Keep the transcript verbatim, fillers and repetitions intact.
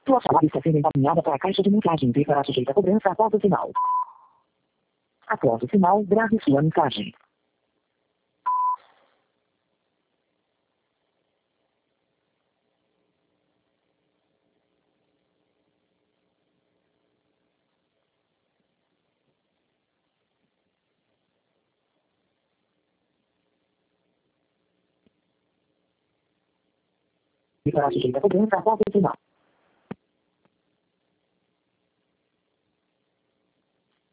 Sua chamada está sendo encaminhada para a caixa de mensagem e será sujeita a cobrança após o sinal. Após o sinal, grave sua mensagem. E será sujeita a cobrança após o sinal.